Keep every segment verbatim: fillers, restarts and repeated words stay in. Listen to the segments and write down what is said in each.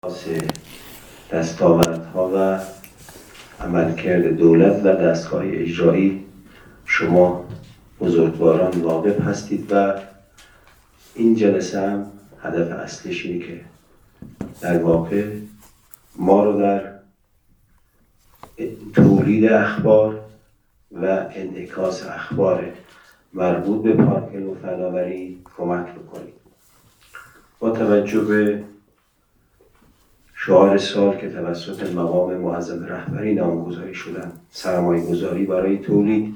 اساس دستاوردها و عملکرد دولت و دستگاه اجرایی شما بزرگواران واقف هستید و این جلسه هم هدف اصلیش اینه که در واقع ما رو در تولید اخبار و انعکاس اخبار مربوط به پارک علم و فناوری کمک بکنید. با توجه به شعار سال که توسط مقام معظم رهبری نامگذاری شدن، سرمایه گذاری برای تولید،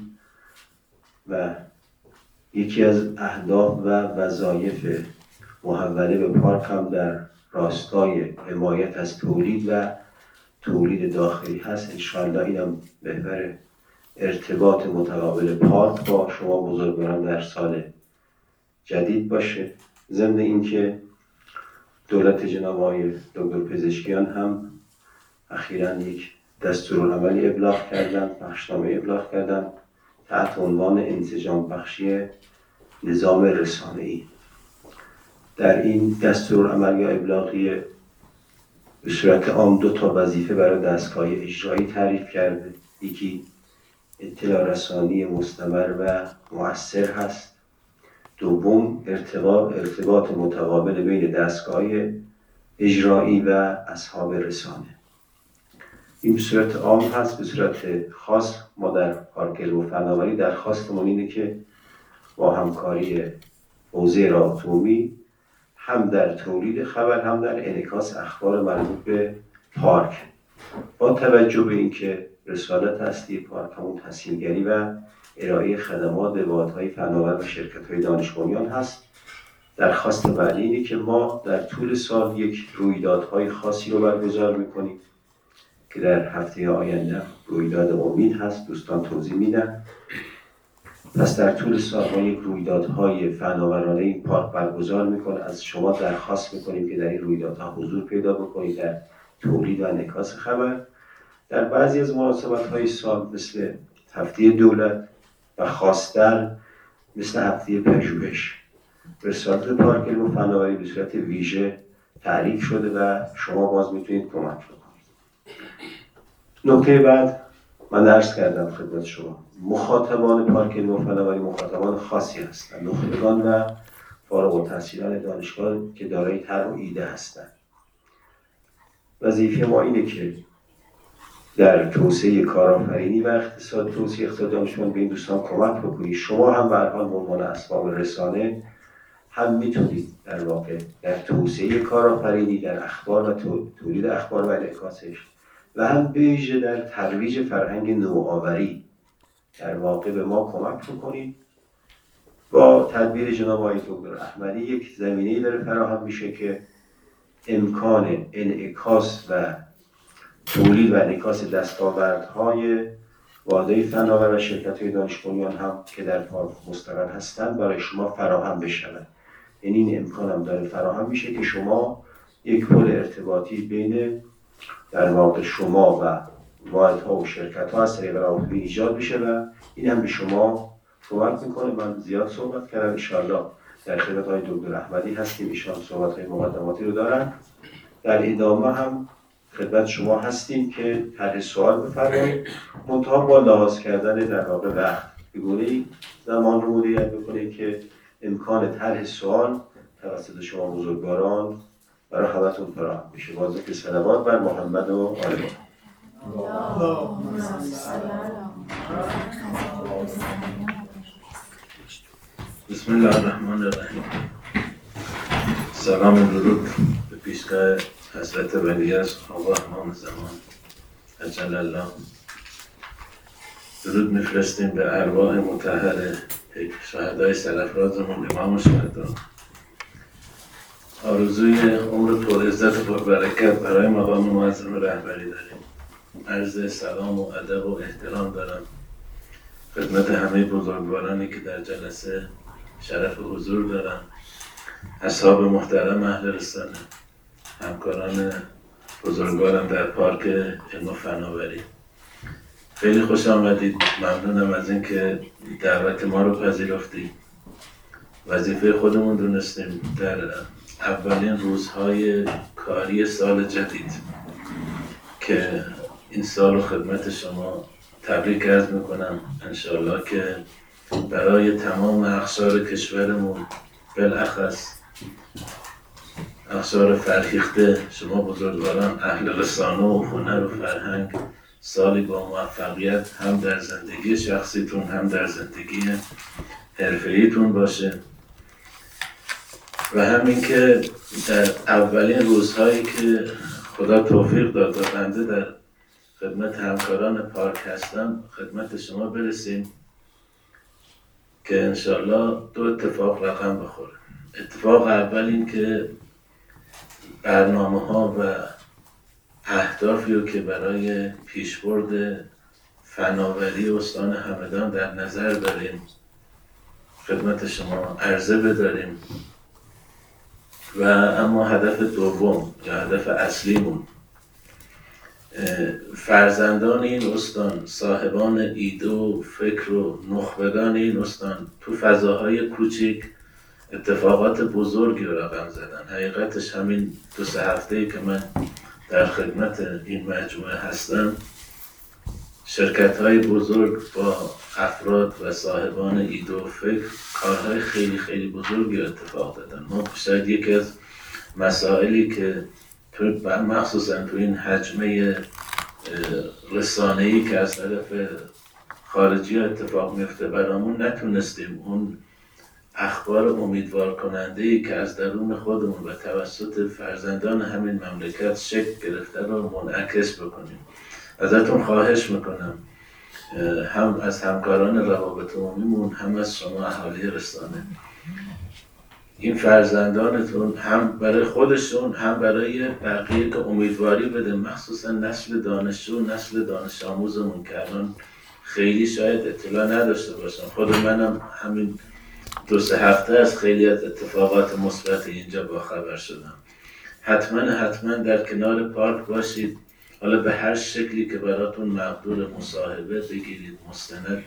و یکی از اهداف و وظایف محوله به پارک هم در راستای حمایت از تولید و تولید داخلی هست. انشاءالله اینم محور ارتباط متقابل پارک با شما بزرگواران در سال جدید باشه. ضمن اینکه دولت جناب آقای دکتر پزشکیان هم اخیراً یک دستورالعملی ابلاغ کردن، بخشنامه ابلاغ کردن تحت عنوان انسجام بخشی نظام رسانه‌ای. در این دستورالعمل یا ابلاغی به صورت عام دو تا وظیفه برای دستگاه اجرایی تعریف کرده. یکی اطلاع رسانی مستمر و مؤثر هست. دوم ارتباط ارتباط متقابل بین دستگاه اجرایی و اصحاب رسانه. این به صورت عام هست. به صورت خاص ما در پارک علم و فناوری درخواستمون اینه که با همکاری حوزه راه عمومی هم در تولید خبر هم در انعکاس اخبار مربوط به پارک، با توجه به اینکه رسالت اصلی پارک همون تسهیلگری و ارائه خدمات به واحدهای فناور و شرکت‌های دانش بنیان هست، درخواست بعدی اینه که ما در طول سال یک رویدادهای خاصی رو برگزار میکنیم که در هفته آینده رویداد امید هست، دوستان توضیح میدن. پس در طول سال ما یک رویدادهای فناورانه این پارک برگزار میکنه. از شما درخواست میکنیم که در این رویدادها حضور پیدا بکنید در تولید و انعکاس خبر. در بعضی از مناسبت‌های سال مثل هفته دولت و خاص‌تر مثل هفته پژوهش، رسالت پارک علم و فناوری به صورت ویژه تعریف شده و شما باز میتونید کمک بکنید. نکته بعد، من عرض کردم خدمت شما، مخاطبان پارک علم و فناوری مخاطبان خاصی هستند، نخبگان و فارغ التحصیلان دانشگاه که دارای طرح و ایده هستند. وظیفه ما اینه که در توسعه کارآفرینی و اقتصاد توسعه اقتصاد دانشمند به این دوستان کمک بکنید. شما هم به هر حال به عنوان اسباب رسانه هم میتونید در واقع در توسعه کارآفرینی در اخبار و تولید اخبار و انعکاسش و هم به ویژه در ترویج فرهنگ نوآوری در واقع به ما کمک بکنید. با تدبیر جناب آقای دکتر احمدی یک زمینه‌ای داره فراهم میشه که امکان انعکاس و تولید و انعکاس دستاوردهای واحدهای فناور و شرکت‌های دانش بنیان هم که در پارک مستقر هستند برای شما فراهم بشود. یعنی این امکان هم داره فراهم میشه که شما یک پل ارتباطی بین در واقع شما و واحدها و شرکت‌ها از طریق روابط ایجاد بشه و این هم به شما کمک میکنه. من زیاد صحبت کردم، ان شاءالله در خدمت های دکتر احمدی هستیم، ایشان صحبت‌های مقدماتی رو دارن. در ادامه هم خدمت شما هستیم که طرح سوال بفرمایید، منتها با لحاظ کردن در واقع وقت به گونه‌ای زمان رو مدیریت بکنید که امکان طرح سوال توسط شما بزرگواران برای همتون فراهم بشه. با ذکر صلوات بر محمد و آل محمد. بسم الله الرحمن الرحیم. سلام و درود به پیشگاه حضرت ولی از آقا امام زمان عجل الله. درود میفرستیم به ارواح مطهر شهدای سرافرازمون، امام شهدا. آرزوی عمر پر عزت و پر برکت برای مقام معظم رهبری داریم. عرض سلام و ادب و احترام دارم خدمت همه بزرگوارانی که در جلسه شرف حضور دارن، اصحاب محترم اهل رسانه، همکاران بزرگوارم در پارک علم و فناوری. خیلی خوش آمدید. ممنونم از اینکه دعوت ما رو پذیرفتید. وظیفه خودمون دونستیم در اولین روزهای کاری سال جدید که این سال رو خدمت شما تبریک عرض میکنم. انشاءالله که برای تمام اقشار کشورمون، بالاخص اقشار فرهیخته، شما بزرگواران اهل رسانه و هنر و فرهنگ، سالی با موفقیت هم در زندگی شخصیتون هم در زندگی حرفه‌ایتون باشه و همین که در اولین روزهایی که خدا توفیق داد و بنده در خدمت همکاران پارک هستم خدمت شما برسیم که انشالله دو اتفاق رقم بخوره. اتفاق اول این که برنامه ها و اهدافی رو که برای پیشبرد فناوری استان همدان در نظر داریم خدمت شما عرضه بداریم و اما هدف دوم یا هدف اصلیمون فرزندان این استان، صاحبان ایده و فکر و نخبگان این استان تو فضاهای کوچیک اتفاقات بزرگی رو رقم زدن. حقیقتش همین دو سه هفته‌ای که من در خدمت این مجموعه هستم شرکت‌های بزرگ با افراد و صاحبان ایده و فکر کارهای خیلی خیلی بزرگی رو اتفاق دادن. ما شاید یکی از مسائلی که مخصوصا تو این حجمه رسانه‌ای که از طرف خارجی اتفاق میفته برامون نتونستیم اون اخبار امیدوار کننده‌ای که از درون خودمون و توسط فرزندان همین مملکت شکل گرفته رو منعکس بکنیم. ازتون خواهش میکنم هم از همکاران روابط عمومیمون هم از شما اهالی رسانه این فرزندانتون هم برای خودشون هم برای بقیه که امیدواری بده، مخصوصا نسل دانشجو نسل دانش آموزمون که الان خیلی شاید اطلاع نداشته باشن. خود منم همین دو سه هفته از خیلی از اتفاقات مثبت اینجا باخبر شدم. حتما حتما در کنار پارک باشید، حالا به هر شکلی که براتون مقدور مصاحبه بگیرید، مستند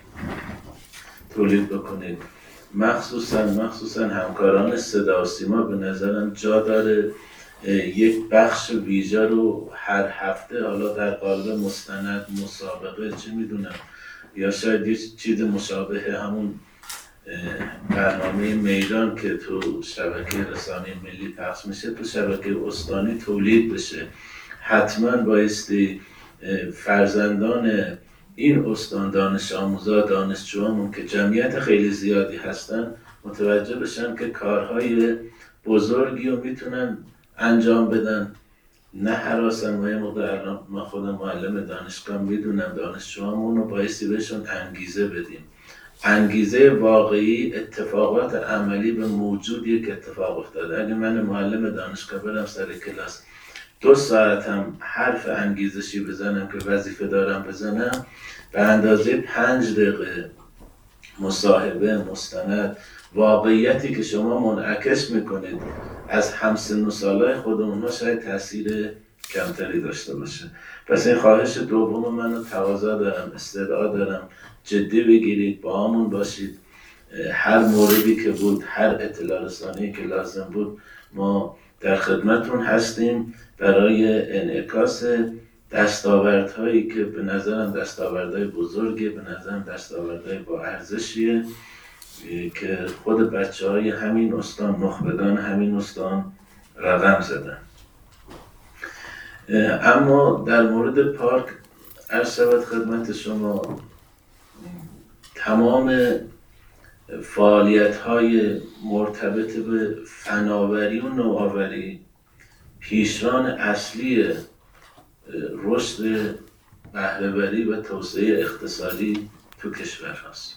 تولید بکنید. مخصوصا مخصوصا همکاران صدا و سیما به نظرم جا داره یک بخش ویژه رو هر هفته حالا در قالب مستند، مسابقه، چه میدونم، یا شاید یه چیز مشابه همون برنامه میدان که تو شبکه رسانه ملی پخش میشه تو شبکه استانی تولید بشه. حتما بایستی فرزندان این استان، دانش آموزا، دانشجوامون که جمعیت خیلی زیادی هستن متوجه بشن که کارهای بزرگی رو میتونن انجام بدن، نه هراسن. ما یه موقع الان ما خودم معلم دانشگاه میدونم دانشجوامون رو بایستی بهشون انگیزه بدیم. انگیزه واقعی اتفاقات عملی به موجودی که اتفاق افتاده. اگه من معلم دانشگاه برم سر کلاس دو ساعت هم حرف انگیزشی بزنم که وظیفه دارم بزنم، به اندازه پنج دقیقه مصاحبه، مستند، واقعیتی که شما منعکس میکنید از همسن و سالای خودمون ها شاید تاثیر کمتری داشته باشه. پس این خواهش دوم من رو تقاضا دارم، استدعا دارم جدی بگیرید، با همون باشید. هر موردی که بود، هر اطلاع رسانی که لازم بود ما در خدمتون هستیم برای انعکاس دستاوردهایی که به نظرم دستاوردهای بزرگه، به نظرم دستاوردهای با ارزشیه که خود بچه های همین استان، نخبگان همین استان رقم زدن. اما در مورد پارک عرض شود خدمت شما تمام فعالیت های مرتبط به فناوری و نوآوری پیشران اصلی رشد بهره‌وری و توسعه اقتصادی تو کشور هست.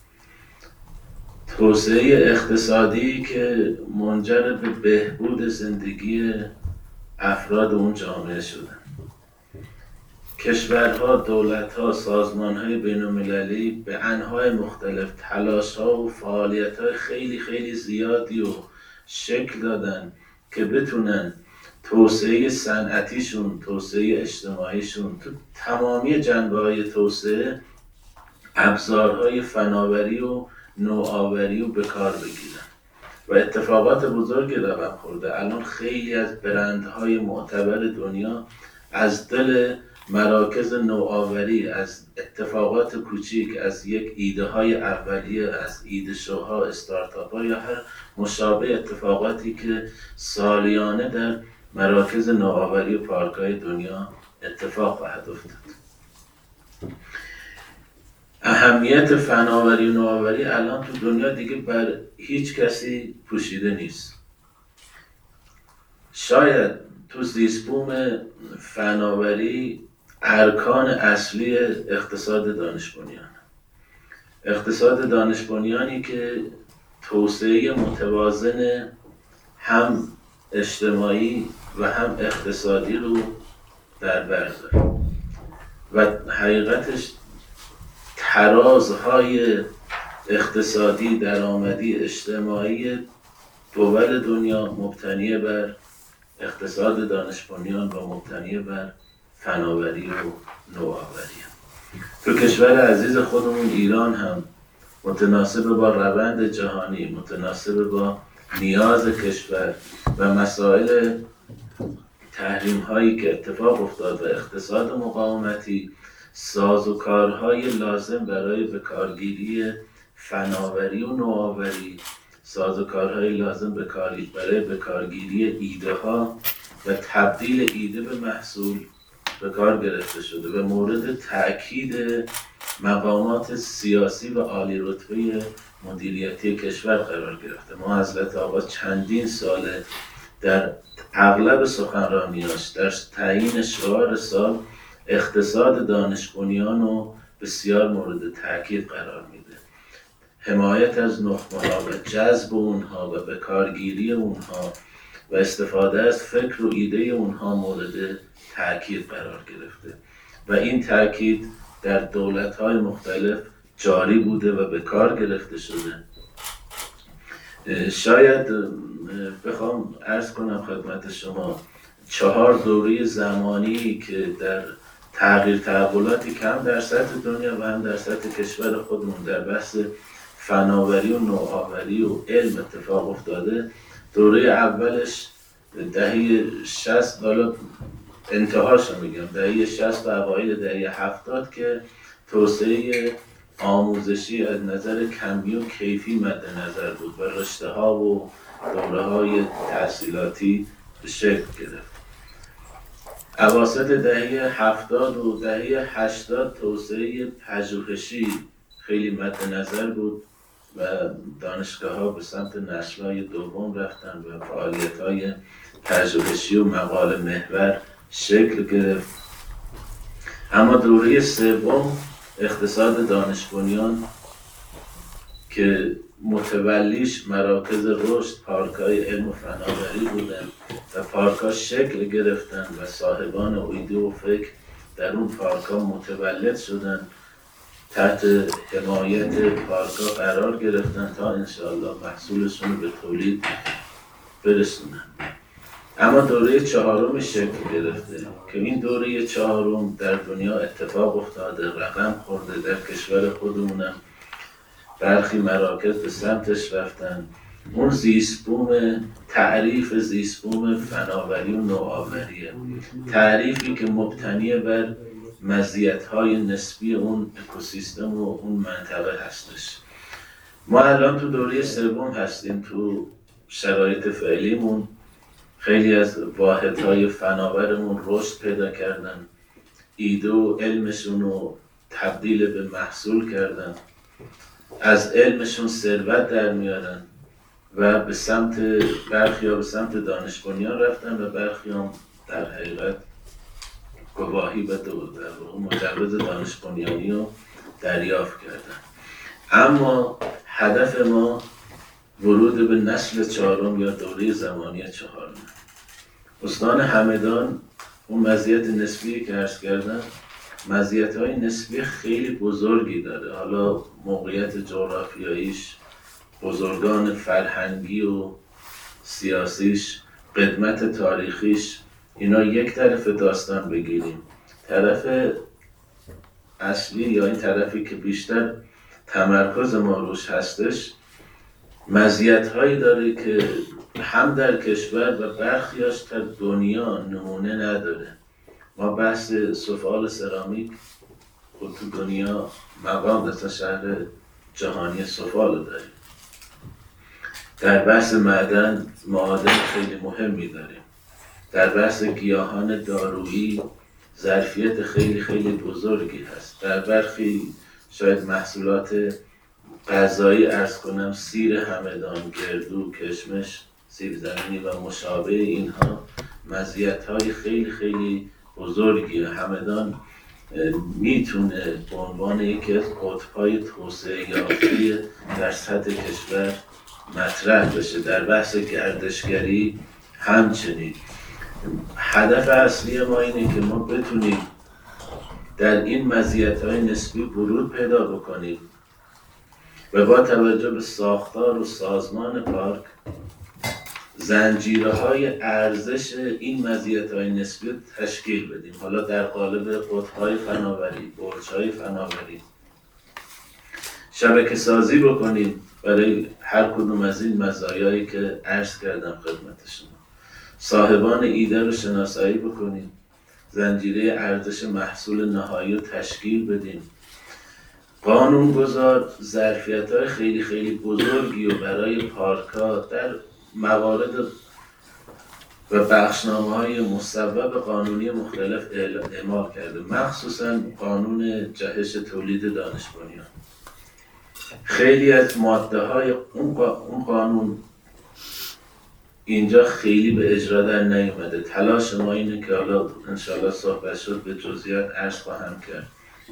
توسعه اقتصادی که منجر به بهبود زندگی افراد اون جامعه شدن. کشورها، دولتها، سازمانهای بین‌المللی به انواع مختلف تلاش‌ها و فعالیت‌های خیلی خیلی زیادی رو شکل دادن که بتونن توسعه صنعتیشون، توسعه اجتماعیشون، تو تمامی جنبه‌های توسعه ابزارهای فناوری و نوآوری رو به کار بگیرن. و اتفاقات بزرگی رقم خورده. الان خیلی از برندهای معتبر دنیا از دل مراکز نوآوری، از اتفاقات کوچیک، از یک ایده های اولیه، از ایده شوها، استارتاپ ها یا هر مشابه اتفاقاتی که سالیانه در مراکز نوآوری و پارک های دنیا اتفاق خواهد افتاد. اهمیت فناوری و نوآوری الان تو دنیا دیگه بر هیچ کسی پوشیده نیست. شاید تو زیست‌بوم فناوری ارکان اصلی اقتصاد دانش بنیان، اقتصاد دانش بنیانی که توسعه متوازن هم اجتماعی و هم اقتصادی رو در بر داره و حقیقتش ترازهای اقتصادی، درآمدی، اجتماعی دول دنیا مبتنی بر اقتصاد دانش بنیان و مبتنی بر فناوری و نوآوری. تو کشور عزیز خودمون ایران هم متناسب با روند جهانی، متناسب با نیاز کشور و مسائل تحریم هایی که اتفاق افتاد و اقتصاد مقاومتی، سازوکارهای لازم برای بکارگیری فناوری و نوآوری، سازوکارهای لازم برای بکارگیری ایده ها و تبدیل ایده به محصول به کار گرفته شده و مورد تأکید مقامات سیاسی و عالی رتبه مدیریتی کشور قرار گرفته. ما حضرت آقا چندین ساله در اغلب سخنرانیاش در تعیین شعار سال اقتصاد دانش بنیان رو بسیار مورد تأکید قرار میده. حمایت از نخبه ها و جذب اونها و بکارگیری اونها و استفاده از فکر و ایده اونها مورد تأکید قرار گرفته و این تأکید در دولت‌های مختلف جاری بوده و به کار گرفته شده. شاید بخوام عرض کنم خدمت شما چهار دوره زمانی که در تغییر تحولاتی که هم در سطح دنیا و هم در سطح کشور خودمون در بحث فناوری و نوآوری و علم اتفاق افتاده. دوره اولش دهه شصت، حالا انتهاشو میگم، دهه شصت و اوایل دهه هفتاد که توسعه آموزشی از نظر کمی و کیفی مد نظر بود و رشته ها و دوره های تحصیلاتی به شکل گرفت. اواسط دهه هفتاد و دهه هشتاد توسعه پژوهشی خیلی مد نظر بود و دانشگاه ها به سمت نسل‌های دوم رفتن و فعالیت های پژوهشی و مقاله محور شکل گرفت. اما دوره سوم اقتصاد دانش بنیان که متولیش مراکز رشد پارک‌های علم و فناوری بودن و پارک‌ها شکل گرفتن و صاحبان ایده و فکر در اون پارک‌ها متولد شدن، تحت حمایت پارک‌ها قرار گرفتن تا انشاءالله محصولشون رو به تولید برسونن. اما دوره چهارم شکل گرفته که این دوره چهارم در دنیا اتفاق افتاده، رقم خورده، در کشور خودمونم برخی مراکز به سمتش رفتن. اون زیست‌بوم، تعریف زیست‌بوم فناوری و نوآوریه، تعریفی که مبتنی بر مزیت‌های نسبی اون اکوسیستم و اون منطقه هستش. ما الان تو دوره سوم هستیم. تو شرایط فعلیمون خیلی از واحدهای فناورمون رشد پیدا کردن، ایده و علمشون رو تبدیل به محصول کردن، از علمشون ثروت در میارن و به سمت برخی ها به سمت دانش بنیان رفتن و برخی هم در حقیقت گواهی و مجوز دانش بنیانی رو دریافت کردن. اما هدف ما ورود به نسل چهارم یا دوره زمانی چهارم. استان همدان اون مزیت نسبی که عرض کردم مزیت‌های نسبی خیلی بزرگی داره. حالا موقعیت جغرافیاییش، بزرگان فرهنگی و سیاسیش، قدمت تاریخیش، اینا یک طرف داستان بگیریم. طرف اصلی یا این طرفی که بیشتر تمرکز ما روش هستش مزیت‌هایی داره که هم در کشور و برخیاش در دنیا نمونه نداره. ما بحث سفال سرامیک خود تو دنیا مقام دست شهر جهانی سفال داریم. در بحث معدن معادن خیلی مهمی داریم. در بحث گیاهان دارویی ظرفیت خیلی خیلی بزرگی هست. در برخی شاید محصولات غذایی عرض کنم سیر همدان، گردو، کشمش، سیب زمینی و مشابه اینها مزیت‌های خیلی خیلی بزرگی. همدان میتونه به عنوان یکی از قطب‌های توسعه یافته در سطح کشور مطرح بشه. در بحث گردشگری همچنین هدف اصلی ما اینه که ما بتونیم در این مزیت‌های نسبی ورود پیدا بکنیم و با توجه به ساختار و سازمان پارک زنجیره‌های ارزش این مزیت‌های نسبی تشکیل بدیم. حالا در قالب قطب‌های فناوری، برج‌های فناوری شبکه سازی بکنیم برای هر کدوم از این مزایایی که عرض کردم خدمت شما. صاحبان ایده رو شناسایی بکنیم، زنجیره ارزش محصول نهایی رو تشکیل بدیم. قانونگذار ظرفیت‌های خیلی خیلی بزرگی و برای پارک‌ها در موارد و بخشنامه‌های مصوب قانونی مختلف اعمال کرده، مخصوصاً قانون جهش تولید دانش بنیان. خیلی از ماده‌های اون قانون اینجا خیلی به اجرا در نیومده. تلاش ما اینه که حالا انشاءالله صحبت شد به جزئیات عرض خواهم کرد.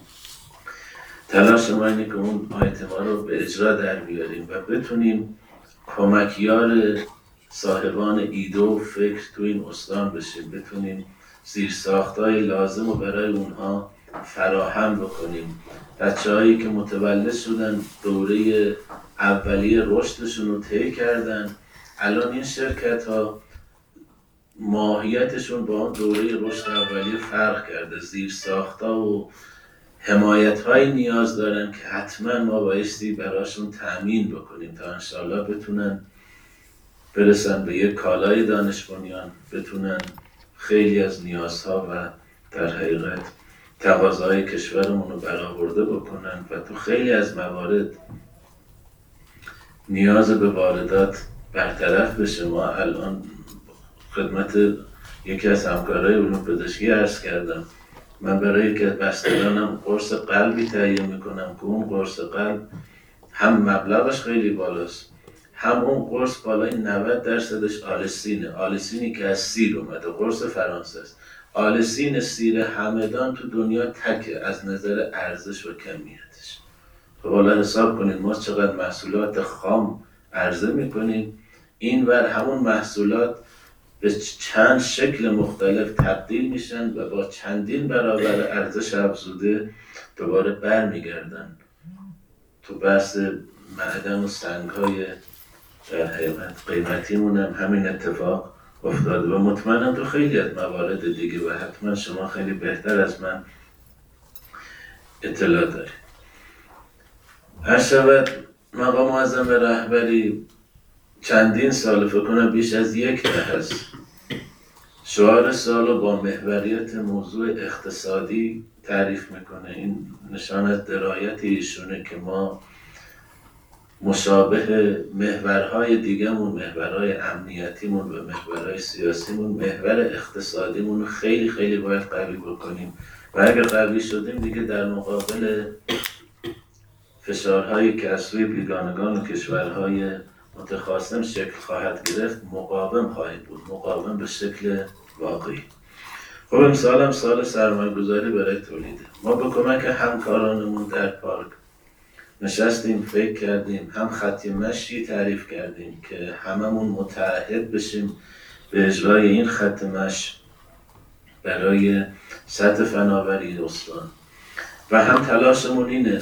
تلاش ما اینه که اون آیتما رو به اجرا در بیاریم و بتونیم کمکیار صاحبان ایده و فکر تو این استان بشیم، بتونیم زیرساخت‌های لازم رو برای اونها فراهم بکنیم. بچه‌هایی که متولد شدن دوره اولیه رشدشون رو طی کردن، الان این شرکت‌ها ماهیتشون با اون دوره رشد اولیه فرق کرده. زیرساخت‌ها و حمایت‌های نیاز دارن که حتما ما بایستی براشون تأمین بکنیم تا انشاءالله بتونن برسن به یک کالای دانش بنیان، بتونن خیلی از نیازها و در حقیقت تقاضاهای کشورمون رو برآورده بکنن و تو خیلی از موارد نیاز به واردات برطرف بشه. ما الان خدمت یکی از همکارای علوم پزشکی عرض کردم، من برای یکی از بستگانم قرص قلبی تهیه میکنم که اون قرص قلب هم مبلغش خیلی بالاست، هم اون قرص بالای نود درصدش آلسینه. آلسینی که از سیر اومده، قرص فرانسه است. آلسین سیر همدان تو دنیا تکه از نظر ارزش و کمیتش. خب حالا حساب کنید ما چقدر محصولات خام عرضه میکنیم، این ور همون محصولات به چند شکل مختلف تبدیل میشن و با چندین برابر ارزش افزوده دوباره برمیگردن. تو بحث معدن و سنگ‌های در حقیقت قیمتیمون هم همین اتفاق افتاده و مطمئنم تو خیلی از موارد دیگه و حتما شما خیلی بهتر از من اطلاع دارید. هر شود مقام معظم رهبری چندین سال، فکر کنم بیش از یک دهه است، شعار سالو با محوریت موضوع اقتصادی تعریف میکنه. این نشان از درایت ایشونه که ما مشابه محورهای دیگه‌مون، محورهای امنیتیمون و محورهای سیاسیمون، محور اقتصادیمون رو خیلی خیلی باید قوی بکنیم و اگر قوی شدیم دیگه در مقابل فشارهایی که از سوی بیگانگان و کشورهای متخاصم شکل خواهد گرفت مقاوم خواهید بود، مقاوم به شکل واقعی. خب امسال هم سال سرمایه گذاری برای تولیده. ما به کمک همکارانمون در پارک نشستیم، فکر کردیم، هم خط مشی تعریف کردیم که هممون متعهد بشیم به اجرای این خط مشی برای سطح فناوری استان و هم تلاشمون اینه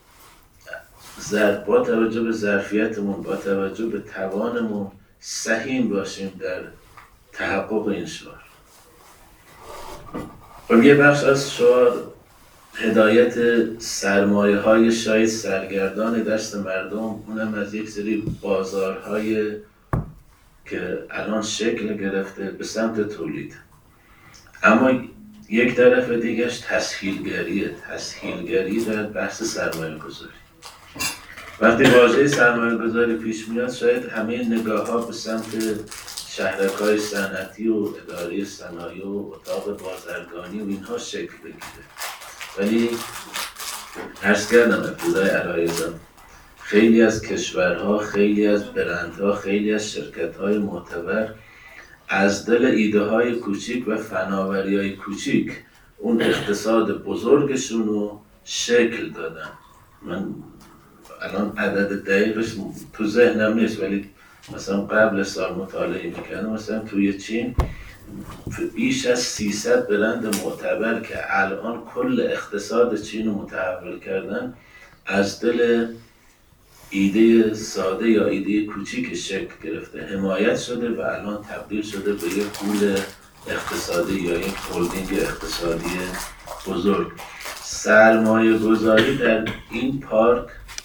با توجه به ظرفیتمون، با توجه به توانمون سهیم باشیم در تحقق این شعار. خب یه بخش از شعار هدایت سرمایه های شاید سرگردان دست مردم، اونم از یک سری بازارهای که الان شکل گرفته به سمت تولید. اما یک طرف دیگرش تسهیلگریه، تسهیلگری در بحث سرمایه گذاری. وقتی واژه سرمایه گذاری پیش میاد شاید همه نگاه ها به سمت شهرک‌های صنعتی و اداره صنایع و اتاق بازرگانی و اینها شکل بگیره. ولی عرض کردم ابتدای عرایزم، خیلی از کشورها، خیلی از برندها، خیلی از شرکت‌های معتبر از دل ایده های کوچیک و فناوری های کوچیک اون اقتصاد بزرگشون رو شکل دادن. من الان عدد دقیقش تو ذهنم نیست، ولی مثلا قبل سال مطالعه میکردم، مثلا توی چین بیش از سیصد برند معتبر که الان کل اقتصاد چین رو متحول کردن از دل ایده ساده یا ایده کوچیک شکل گرفته، حمایت شده و الان تبدیل شده به یک پول اقتصادی یا یک هلدینگ اقتصادی بزرگ. سرمایه گذاری در این پارک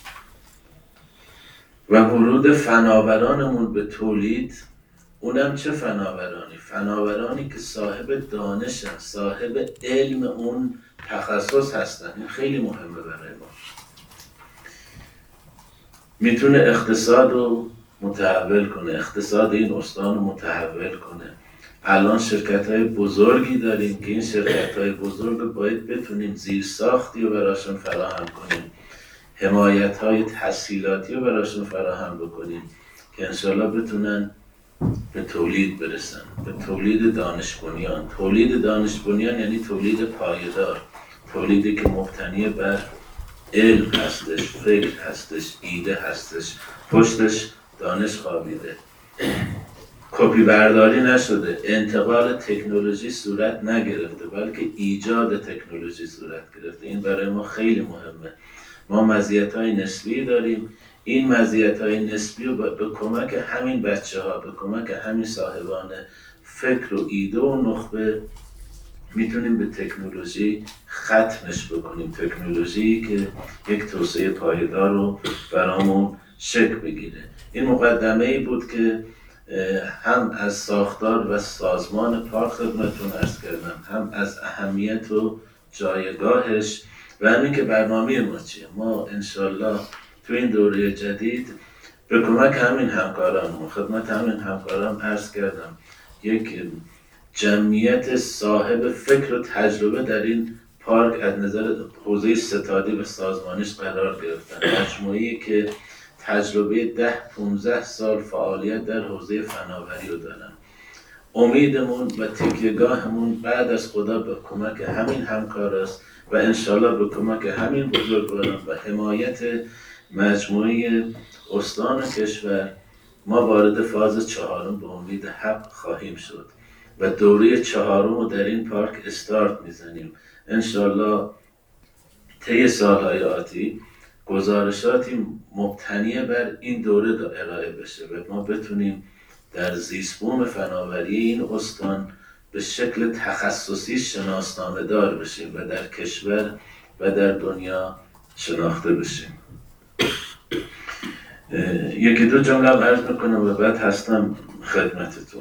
و ورود فناورانمون به تولید، اونم چه فناورانی؟ فناورانی که صاحب دانشن، صاحب علم اون تخصص هستن. این خیلی مهمه برای ما. میتونه اقتصاد رو متحول کنه، اقتصاد این استان رو متحول کنه. الان شرکت های بزرگی داریم که این شرکت های بزرگ رو باید بتونیم زیرساختی رو براشون فراهم کنیم، حمایت های تسهیلاتی رو براشون فراهم بکنیم که انشالله بتونن به تولید برسن، به تولید دانش بنیان. تولید دانش بنیان یعنی تولید پایدار، تولیدی که مبتنی بر علم هستش، فکر هستش، ایده هستش، پشتش دانش خوابیده، کپی برداری نشده، انتقال تکنولوژی صورت نگرفته، بلکه ایجاد تکنولوژی صورت گرفته. این برای ما خیلی مهمه. ما مزیت‌های نسبی داریم، این مزیت‌های نسبی رو به کمک همین بچه‌ها، به کمک همین صاحبان فکر و ایده و نخبه میتونیم به تکنولوژی ختمش بکنیم، تکنولوژی که یک توسعه پایدار رو برامون شکل بگیره. این مقدمه ای بود که هم از ساختار و سازمان پارک خدمتتون عرض کردم، هم از اهمیت و جایگاهش و همین که برنامه ما چیه. ما انشالله تو این دوره جدید به کمک همین همکاران، خدمت همین همکاران عرض کردم، یک جمعیت صاحب فکر و تجربه در این پارک از نظر حوزه ستادی و سازمانیش قرار گرفتن. مجموعه‌ای که تجربه ده پونزده سال فعالیت در حوزه فناوری رو دارن. امیدمون و تکیه‌گاهمون بعد از خدا به کمک همین همکاراست و انشالله به کمک همین بزرگواران و حمایت مجموعه استان کشور ما وارد فاز چهارم به امید حق خواهیم شد و دوره چهارم رو در این پارک استارت میزنیم. انشالله طی سالهای آتی گزارشاتی مبتنی بر این دوره ارائه بشه و ما بتونیم در زیستبوم فناوری این استان به شکل تخصصی شناسنامه دار بشیم و در کشور و در دنیا شناخته بشیم. یکی دو جمله عرض میکنم و بعد هستم خدمتتون.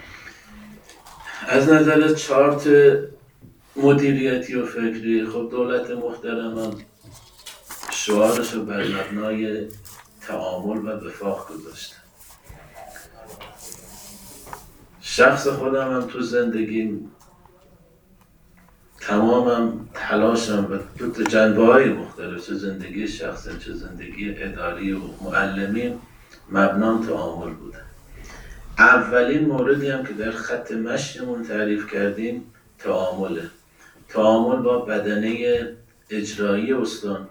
از نظر چارت مدیریتی و فکری، خب دولت محترمم شعارش رو بر مبنای تعامل و وفاق گذاشته. شخص خودم هم تو زندگیم تمامم تلاشم و تو جنبه های مختلف، چه زندگی شخصی چه زندگی اداری و معلمی، مبنام تعامل بوده. اولین موردی هم که در خط مشیمون تعریف کردیم تعامله. تعامل با بدنه اجرایی استان،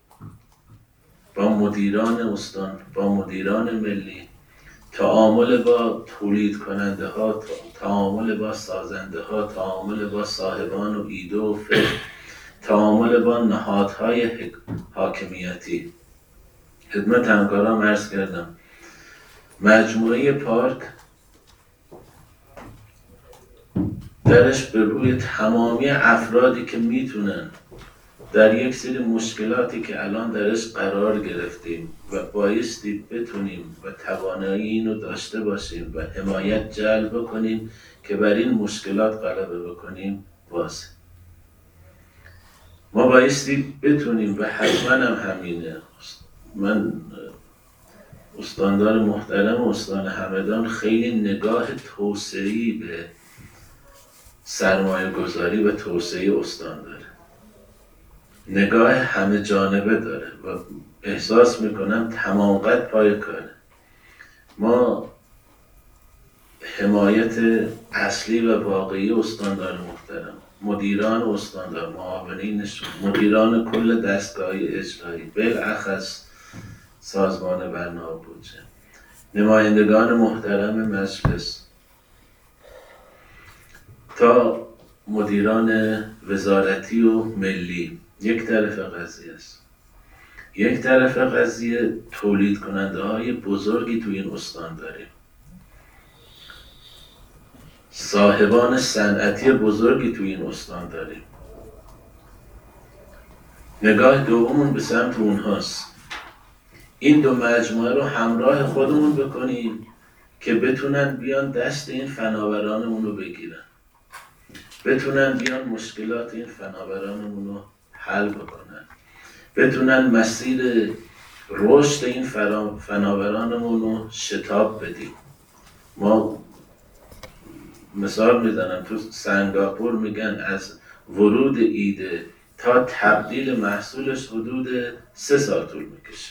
با مدیران استان، با مدیران ملی، تعامل با تولید کننده ها، تعامل با سازنده ها، تعامل با صاحبان و ایده و فکر، تعامل با نهادهای حاکمیتی. خدمت همکاران عرض کردم مجموعه پارک درش به روی تمامی افرادی که میتونن در یک سری مشکلاتی که الان درش قرار گرفتیم و بایستی بتونیم و توانایی اینو داشته باشیم و حمایت جلب کنیم که بر این مشکلات غلبه بکنیم باز ما بایستی بتونیم و حتما هم همینه. من استاندار محترم استان همدان خیلی نگاه توسعه‌ای به سرمایه گذاری و توسعه استان داره، نگاه همه جانبه داره و احساس میکنم تمام قد پای کاره. ما حمایت اصلی و واقعی استاندار محترم، مدیران استاندار، معاونینشون، مدیران کل دستگاه‌های اجرایی، بالاخص سازمان برنامه بودجه، نمایندگان محترم مجلس تا مدیران وزارتی و ملی یک طرف قضیه است. یک طرف قضیه تولید کننده های بزرگی تو این استان داریم، صاحبان صنعتی بزرگی تو این استان داریم. نگاه دومون به سمت اونهاست. این دو مجموعه رو همراه خودمون بکنیم که بتونن بیان دست این فناورانمون رو بگیرن، بتونن بیان مشکلات این فناورانمون رو حل بکنن، بتونن مسیر رشد این فناورانمون رو شتاب بدیم. ما مثال میزنم تو سنگاپور میگن از ورود ایده تا تبدیل محصولش حدود سه سال طول میکشه.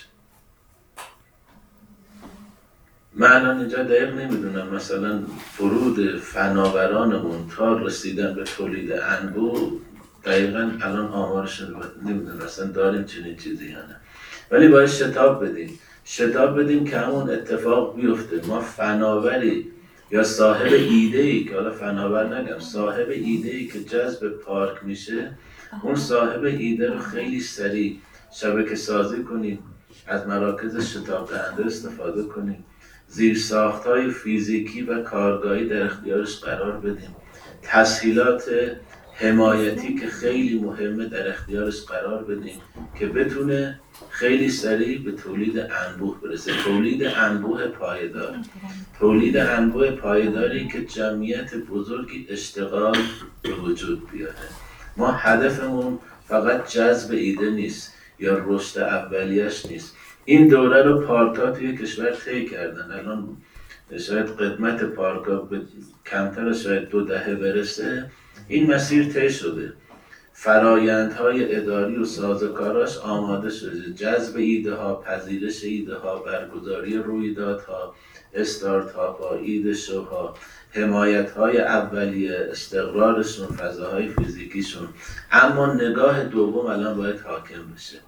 من الان اینجا دقیق نمیدونم مثلا ورود فناورانمون تا رسیدن به تولید انبوه دقیقا الان آمارش نمیدونم اصلا داریم چنین چیزی یا نه، ولی باید شتاب بدیم شتاب بدیم که همون اتفاق بیفته. ما فناوری یا صاحب ایده‌ای که حالا فناور نگم، صاحب ایده‌ای که جذب پارک میشه، اون صاحب ایده رو خیلی سریع شبکه سازی کنیم، از مراکز شتاب دهنده استفاده کنیم، زیرساخت‌های فیزیکی و کارگاهی در اختیارش قرار بدیم، تسهیلات حمایتی که خیلی مهمه در اختیارش قرار بدیم که بتونه خیلی سریع به تولید انبوه برسه. تولید انبوه پایدار، تولید انبوه پایداری که جمعیت بزرگی اشتغال به وجود بیاره. ما هدفمون فقط جذب ایده نیست یا رشد اولیش نیست. این دوره رو پارک‌ها توی کشور طی کردن. الان شاید قدمت پارک‌ها به کمتر شاید دو دهه برسه، این مسیر طی شده. فرایندهای اداری و سازوکاراش آماده شده. جذب ایده ها، پذیرش ایده ها، برگزاری رویدادها، استارتاپ ها، ایده شوها، حمایت های اولیه، استقرارشون، فضاهای فیزیکیشون. اما نگاه دوم الان باید حاکم بشه.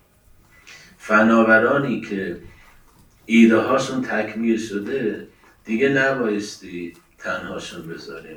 فناورانی که ایده هاشون تکمیل شده دیگه نبایستی تنهاشون بذاریم.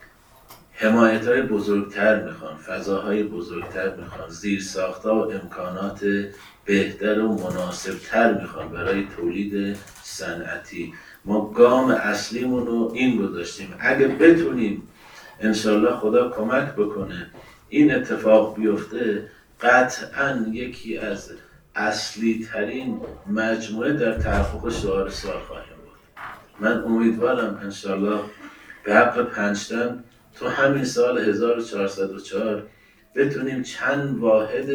حمایت های بزرگتر میخوان، فضاهای بزرگتر میخوان، زیرساخت‌ها و امکانات بهتر و مناسبتر میخوان برای تولید صنعتی. ما گام اصلیمون رو این گذاشتیم. اگه بتونیم انشالله خدا کمک بکنه این اتفاق بیفته، قطعاً یکی از اصلی ترین مجموعه در تحقق شعار سال خواهیم بود. من امیدوارم انشالله به حق پنجتن تو همین سال هزار و چهارصد و چهار بتونیم چند واحد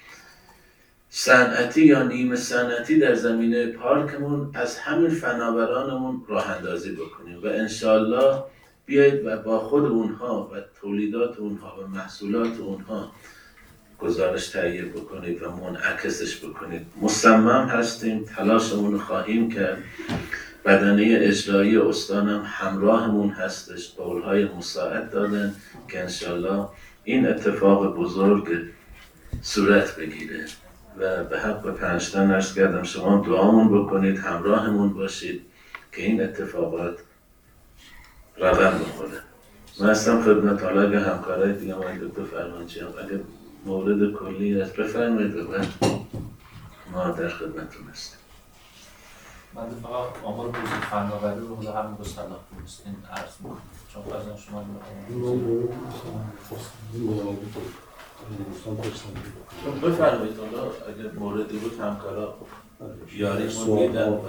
صنعتی یا نیمه صنعتی در زمینه پارکمون از همین فناورانمون راه اندازی بکنیم و انشالله بیایید و با خود اونها و تولیدات اونها و محصولات اونها گزارش تهیه بکنید و منعکسش بکنید. مصمم هستیم، تلاشمون رو خواهیم کرد. بدنه اجرایی استانم همراهمون هستش، قولهای مساعد دادن که انشالله این اتفاق بزرگ صورت بگیره و به حق پنجتن عرض کردم شما دعامون بکنید، همراهمون باشید که این اتفاقات رقم بخوره. من هستم خدمت حالا اگه همکارای دیگه ما دکتر فرمانچی هم اگه مورد کلی هست بفرمایید و بعد ما در خدمتون هستیم. من فقط آمار بزرگ فناوری رو حالا همین گسترده این عرض میکنم چون فرزن شما دوستان پرسنده بفرمایید حالا اگر موردی بود همکارا یاریمون میدن و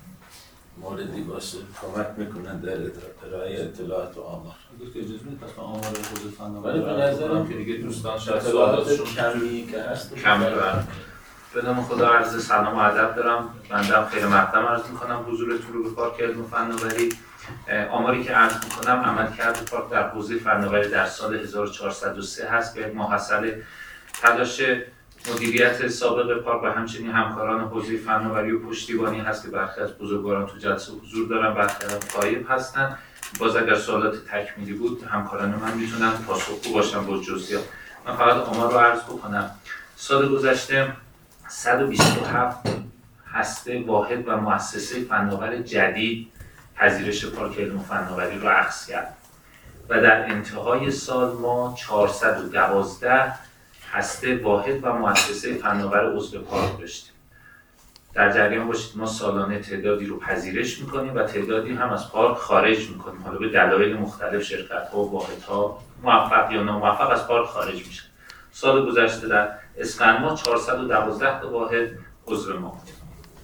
موردی باشه کمک میکنن در ارائه اطلاعات و آمار. دکتر اجازه میدید پس من آمار حوزه فناوری ولی به نظرم که دیگه دوستان شاید اطلاعات سوالاتشون کمی که هست کم دارم. به نام خدا عرض سلام و ادب دارم. بنده خیلی مقدم عرض میکنم حضورتون رو به پارک علم و فناوری. آماری که عرض میکنم عملکرد پارک در حوزه فناوری در سال هزار و چهارصد و سه هست که محصل تلاش مدیریت سابق پارک و همچنین همکاران حوزه فناوری و پشتیبانی هست که برخی از بزرگواران تو جلسه حضور دارن، برخی از غایب هستن. باز اگر سوالات تکمیلی بود همکاران من میتونن پاسخگو باشن با جزئیات. من فقط آمار رو عرض بکنم. سال گذشته صد و بیست و هفت هسته واحد و مؤسسه فناور جدید پذیرش پارک علم و فناوری رو اخذ کرد و در انتهای سال ما چهارصد و دوازده هسته واحد و مؤسسه فناور عضو پارک داشتیم. در جریان باشید ما سالانه تعدادی رو پذیرش میکنیم و تعدادی هم از پارک خارج میکنیم. حالا به دلایل مختلف شرکت ها و واحد ها موفق یا ناموفق از پارک خارج میشن. سال گذشته در اسفند ماه چهارصد و دوازده تا واحد عضو ما بود.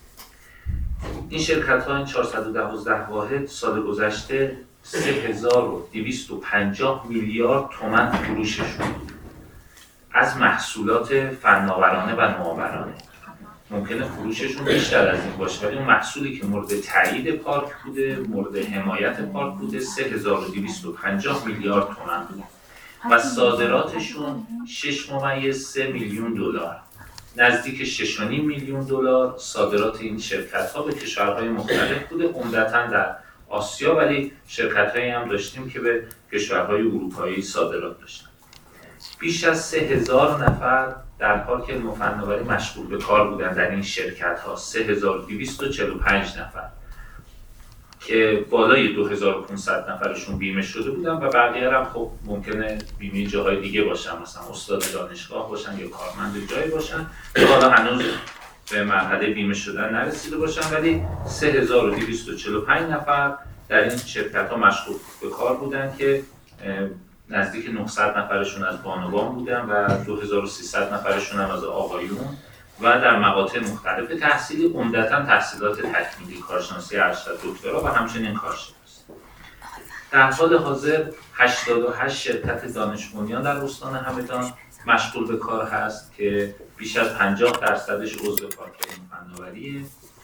این شرکت ها این چهارصد و دوازده واحد سال گذشته سه هزار و دویست و پنجاه میلیارد تومان فروششون بود از محصولات فناورانه و نوآورانه. ممکنه فروششون بیشتر از این باشه ولی اون محصولی که مورد تایید پارک بوده، مورد حمایت پارک بوده، سه هزار و دویست و پنجاه میلیارد تومان بوده و صادراتشون شش ممیز سه میلیون دلار، نزدیک شش و نیم میلیون دلار صادرات این شرکت ها به کشورهای مختلف بوده، عمدتاً در آسیا، ولی شرکت هایی هم داشتیم که به کشورهای اروپایی صادرات داشتن. بیش از سه هزار نفر در پارک علم و فناوری مشغول به کار بودن در این شرکت ها، سه هزار و دویست و چهل و پنج نفر که بالای دو هزار و پانصد نفرشون بیمه شده بودن و بقیه هم خب ممکنه بیمه جاهای دیگه باشن، مثلا استاد دانشگاه باشن یا کارمند جایی باشن که حالا هنوز به مرحله بیمه شدن نرسیده باشن، ولی سه هزار و دویست و چهل و پنج نفر در این شرکت ها مشغول به کار بودن که نزدیک نهصد نفرشون از بانوان بودن و دو هزار و سیصد نفرشون هم از آقایون و در مقاطع مختلف تحصیلی، عمدتاً تحصیلات تکمیلی، کارشناسی ارشد، دکترا و همچنین کارشناسی. در حال حاضر هشتاد و هشت شرکت دانش بنیان در استان همدان مشغول به کار هست که بیش از پنجاه درصدش عضو پارک علم و فناوریه.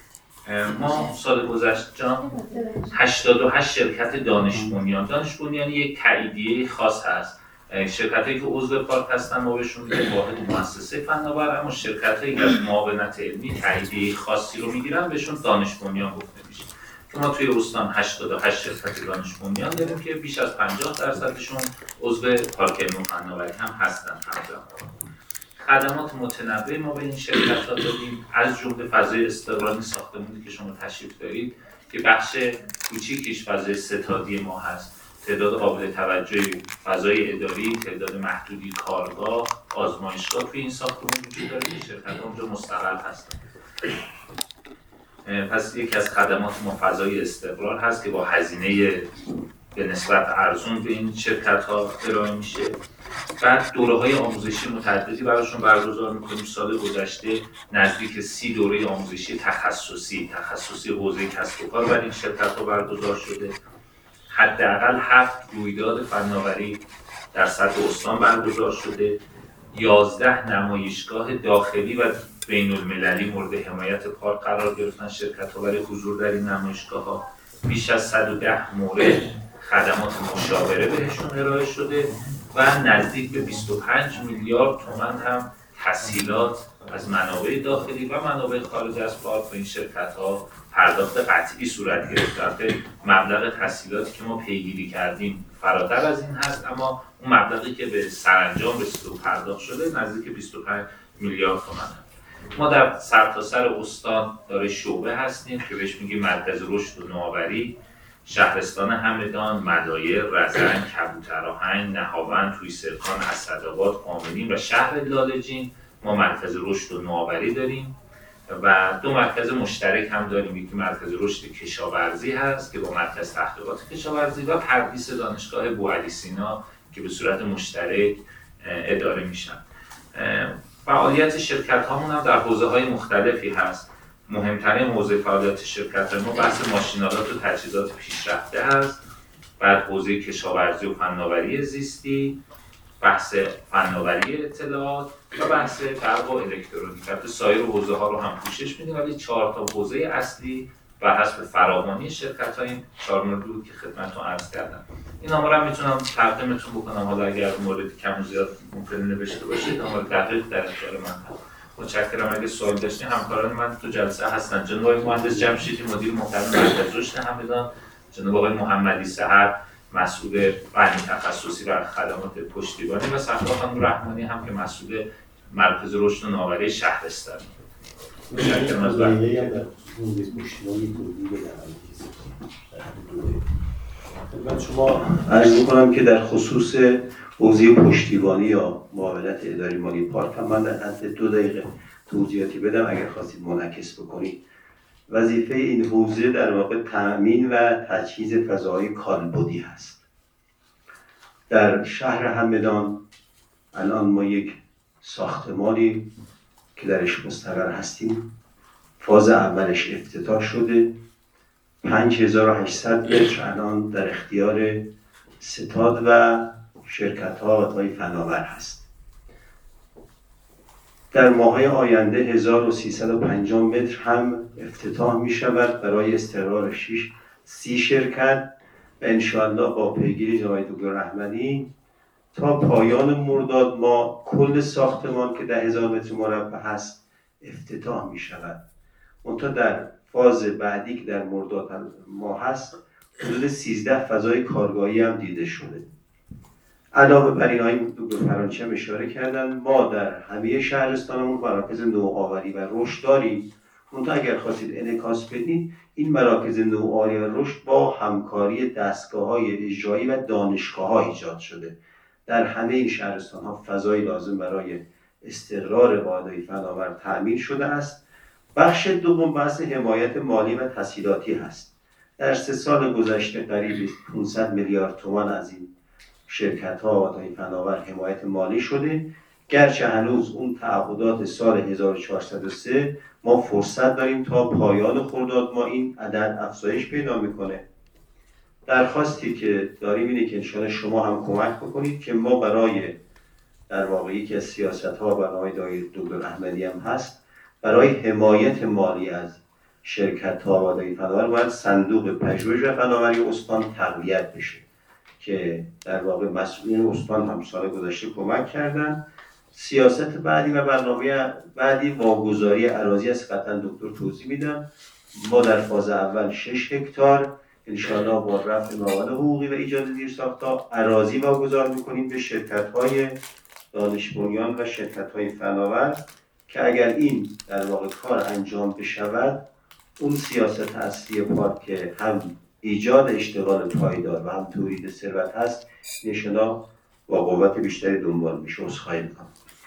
ما سال گذشته هشتاد و هشت شرکت دانش بنیان، دانش بنیان یک تاییدیه خاص هست. شرکتایی که عضو پارک هستن ما بهشون میگیم واحد مؤسسه فناور، اما شرکتایی که از معاونت علمی تاییدیه خاصی رو میگیرن بهشون دانش بنیان گفته میشه. که ما توی استان هشتاد و هشت شرکت دانش بنیان داریم که بیش از پنجاه درصدشون عضو پارک علم و فناوری هم هستن. خدمات متنوع ما به این شرکت‌ها دادیم، از جمله فضای استقلالی ساختمانی که شما تشریف دارید که بخش کوچیکیش فضای ستادی ما هست، تعداد قابل توجهی فضای اداری، تعداد محدودی کارگاه، آزمایشگاه توی این ساختمان وجود داره که شرکت‌ها اونجا مستقل هستن. پس یکی از خدمات ما فضای استقلال هست که با هزینه به نسبت ارزون به این شرکت‌ها ارائه میشه. بعد دوره‌های آموزشی متعددی براشون برگزار می‌کنیم. سال گذشته نزدیک سی دوره آموزشی تخصصی تخصصی حوزه کسب و کار برای این شرکت‌ها برگزار شده. حداقل هفت رویداد فناوری در سطح استان برگزار شده. یازده نمایشگاه داخلی و بین‌المللی مورد حمایت پارک قرار گرفتن شرکت‌ها برای حضور در این نمایشگاه‌ها. بیش از صد و ده مورد خدمات مشاوره بهشون ارائه شده و نزدیک به بیست و پنج میلیارد تومان هم تسهیلات از منابع داخلی و منابع خارج از پارک به این شرکت‌ها پرداخت قطعی صورت گرفته. مبلغ تسهیلاتی که ما پیگیری کردیم فراتر از این هست، اما اون مبلغی که به سرانجام رسیده و پرداخت شده نزدیک بیست و پنج میلیارد تومان. ما در سرتاسر استان داره شعبه هستیم که بهش میگیم مرکز رشد و نوآوری. شهرستان همدان، مدایر، رزن، کبوترآهنگ، نهاوند، تویسرخان، اسدآباد، آملین و شهر لاله‌جین ما مرکز رشد و نوآوری داریم و دو مرکز مشترک هم داریم. یکی مرکز رشد کشاورزی هست که با مرکز تحقیقات کشاورزی و پردیس دانشگاه بوعلی سینا که به صورت مشترک اداره میشن. فعالیت شرکت هامون هم در حوزه های مختلفی هست. مهمترین حوزه فعالیت شرکت ما بحث ماشین‌آلات و تجهیزات پیشرفته هست، بعد حوزه کشاورزی و فناوری زیستی، بحث فناوری اطلاعات و بحث برق و الکترونیک. البته سایر حوزه ها رو هم پوشش میدیم، ولی چهار تا حوزه اصلی بر حسب فراوانی شرکت ها این چهار موردی بود که خدمتتون عرض کردم. این آمار هم میتونم تقدیمتون بکنم، حالا اگر موردی کم و زیاد ممکنه نوشته باشید آمار دقیق در اختیار من هست. متشکرم. اگه سوال داشتین همکاران من تو جلسه هستن، جناب آقای مهندس جمشیدی مدیر محترم مرکز رشد همدان، جناب آقای محمدی سحر مسئول فنی تخصصی و خدمات پشتیبانی و صفا خانم رحمانی هم که مسئول مرکز رشد و نوآوری شهرستان. متشکرم از وقتتون. خدمت شما عرض می‌کنم که در خصوص حوزه پشتیبانی یا معاونت اداری مالی پارک هم من در حد دو دقیقه توضیحاتی بدم اگر خواستید منعکس بکنید. وظیفه این حوزه در واقع تأمین و تجهیز فضاهای کالبدی هست. در شهر همدان الان ما یک ساختمانی که درش مستقر هستیم، فاز اولش افتتاح شده، پنج هزار و هشتصد متر الان در اختیار ستاد و شرکت ها و فناور هست. در ماه‌های آینده هزار و سیصد و پنجاه متر هم افتتاح می شود برای استقرار شش سی شرکت و انشاءالله با پیگیری جناب دکتر احمدی تا پایان مرداد ما کل ساختمان که ده هزار متر مربع هست افتتاح می شود. منتها در فاز بعدی که در مرداد ما هست حدود سیزده فضای کارگاهی هم دیده شده. علاوه بر این های دکتر فرانچی هم اشاره کردن، ما در همه شهرستانمون مراکز نوآوری و رشد داریم. منتها اگر خواستید انعکاس بدید این مراکز نوآوری و رشد با همکاری دستگاه‌های اجرایی و دانشگاه‌ها ایجاد شده. در همه این شهرستان‌ها فضای لازم برای استقرار واحدهای فناور تأمین شده است. بخش دوم بحث حمایت مالی و تسهیلاتی هست. در سه سال گذشته قریب پانصد میلیارد تومان از این شرکت‌ها و واحدهای فناور حمایت مالی شده، گرچه هنوز اون تعهدات سال هزار و چهارصد و سه ما فرصت داریم تا پایان خرداد ما این عدد افزایش پیدا میکنه. درخواستی که داریم اینه که انشاءالله شما هم کمک بکنید که ما برای در واقع یکی از سیاست‌ها برنامه دکتر احمدی هم هست، برای حمایت مالی از شرکت‌ها و واحدهای فناور باید صندوق پژوهش و فناوری استان تقویت بشه که در واقع مسئولین استان هم سال گذشته کمک کردن. سیاست بعدی و برنامه بعدی واگذاری اراضی است، قطعا دکتر توضیح میدم. ما در فاز اول شش هکتار انشاءالله با رفع موانع حقوقی و ایجاد زیرساخت‌ها اراضی واگذار میکنیم به شرکت‌های دانش بنیان و شرکت‌های فناور که اگر این در واقع کار انجام بشود اون سیاست اصلی پارک که هم ایجاد اشتغال پایدار و هم تولید ثروت هست نشنا با قوت بیشتری دنبال میشه. عذرخواهی میکنم.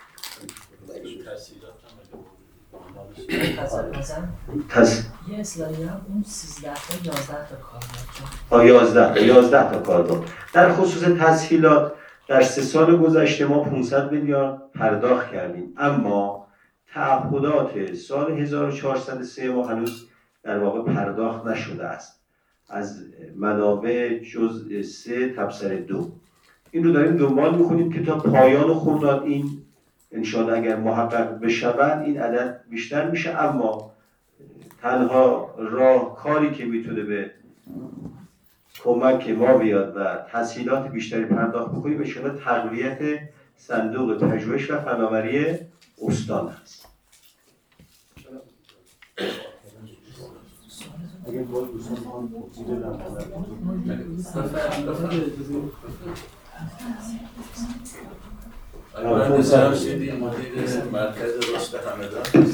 تس... یه اصلاحی هم اون سیزده تا یازده تا کارگاه یازده تا یازده تا کارگاه. در خصوص تسهیلات در سه سال گذشته ما پانصد میلیارد پرداخت کردیم، اما تعهدات سال هزار و چهارصد و سه ما هنوز در واقع پرداخت نشده است از منابع جزء سه تبصره دو. این رو داریم دنبال میکنیم که تا پایان خرداد این انشاءالله اگر محقق بشود این عدد بیشتر میشه، اما تنها راه کاری که میتونه به کمک ما بیاد و تسهیلات بیشتری پرداخت بکنیم به شکل تقویت صندوق پژوهش و فناوری استان هست. اگر باید دوستان هم توضیح بدم مهندس جمشیدی مدیر مرکز رشد همدان.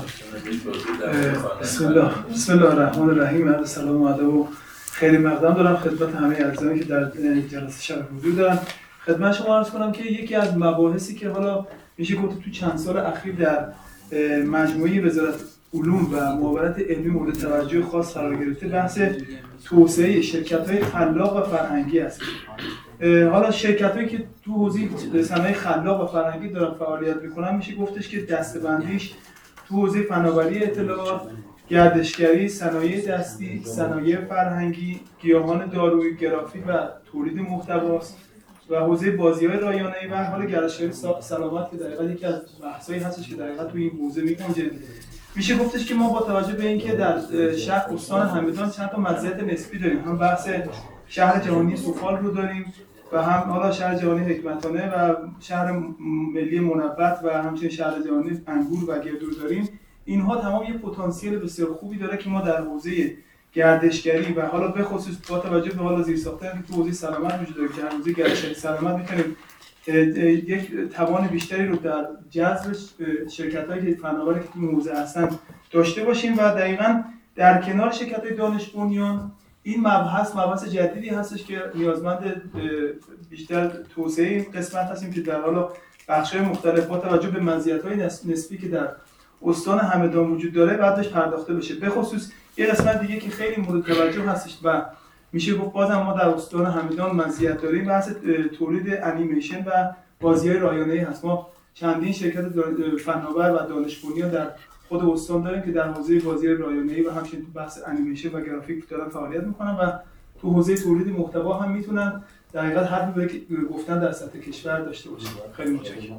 بسم الله بسم الله الرحمن الرحیم. عرض سلام و ادب و خیلی مقدم دارم خدمت همه عزیزانی که در جلسه شرف حضور دارن. خدمت شما عرض کنم که یکی از مباحثی که حالا میشه گفت تو چند سال اخیر در مجموعه وزارت علوم و معاونت علمی مورد توجه خاص قرار گرفته بحث توسعه شرکت‌های خلاق و فرهنگی است. حالا شرکت‌هایی که تو حوزه صنایع خلاق و فرهنگی دارن فعالیت می‌کنن میشه گفتش که دسته‌بندیش تو حوزه فناوری اطلاعات، گردشگری، صنایع دستی، صنایع فرهنگی، گیاهان دارویی، گرافیک و تولید محتواست و حوزه بازی‌های رایانه‌ای و حالا گردشگری سلامت که دقیقاً یکی از بحث‌هایی هستش که دقیقاً تو این حوزه می‌گنجه. میشه گفتش که ما با توجه به اینکه در شهر استان همدان چند تا مزیت نسبی داریم، هم بحث شهر جهانی سفال رو داریم و هم حالا شهر جهانی حکمتانه و شهر ملی منبت و همچنین شهر جهانی انگور و گردو داریم. اینها تمام یه پتانسیل بسیار خوبی داره که ما در حوزه گردشگری و حالا به خصوص با توجه به حالا زیرساخت‌هایی که تو حوزه سلامت وجود داره که حوزه گردشگری سلامت می‌تونیم یک توان بیشتری رو در جذب شرکت‌هایی که فناوری که تو حوزه هستن داشته باشیم و دقیقاً در کنار شرکت‌های دانش بنیان این مبحث مبحث جدیدی هستش که نیازمند بیشتر توسعه این قسمت هستیم که در حالا بخش‌های مختلف با توجه به مزیت‌های نسبی که در استان همدان وجود داره بعد بهش پرداخته بشه. به خصوص یه قسمت دیگه که خیلی مورد توجه هستش و میشه گفت بازم ما در استان همدان مزیت داریم بحث تولید انیمیشن و بازی‌های رایانه‌ای هست. ما چندین شرکت فناور و دانش بنیان در خود استان داریم که در حوزه بازی‌های رایانه‌ای و همچنین تو بحث انیمیشن و گرافیک دارن فعالیت می‌کنن و تو حوزه تولید محتوا هم میتونن دقیقاً حرفی به گفتن در سطح کشور داشته باشن. خیلی متشکرم.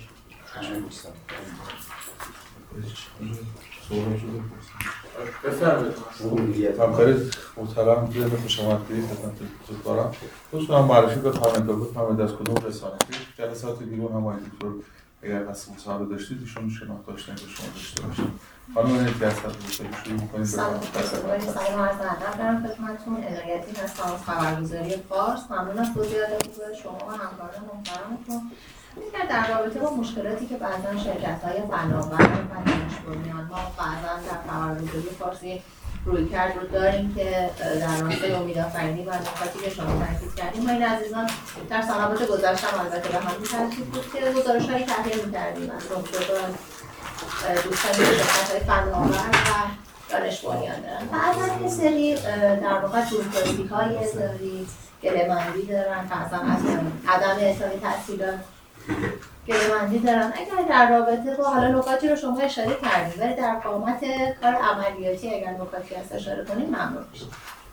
بفرمایید. همکار محترم دیدم خوش آمدید خدمت بزرگواران. دوستان معرفی بفرمایید بفرمایید از کدوم رسانه جلسات بیرون هم آقای دکتر اگر قصد مصاحبه داشتید ایشون شناخت داشتن که شما داشته باشید. خانم عنایتی از طرف شروع می‌کنید. سلام عرض ادب دارم خدمتتون. عنایتی هستم از خبرگزاری فارس. ممنون از توضیحات خوب شما و همکاران محترمتون. میگه در رابطه با مشکلاتی که بعضا شرکت‌های فناور و دانش بنیان ما بعضا در خبرگزاری فارسی رویکرد رو داریم که در راستای امیدآفرینی و نکاتی که شما تاکید کردیم. ما این عزیزان در سنوات گذشته البته به همین ترتیب بود که گزارش‌هایی تهیه می‌کردیم از رابطه دوستان شرکت‌های فناور و دانش بنیان دارن. بعضا یه سری در واقع دورپرسی‌های سری گله‌مندی دارن، بعضا از عدم ارائه تحصیلات گله‌مندی دارن. اگر در رابطه با حالا نکاتی رو شما اشاره کردید ولی در قامت کار عملیاتی اگر نکاتی هست اشاره کنید ممنون میشم.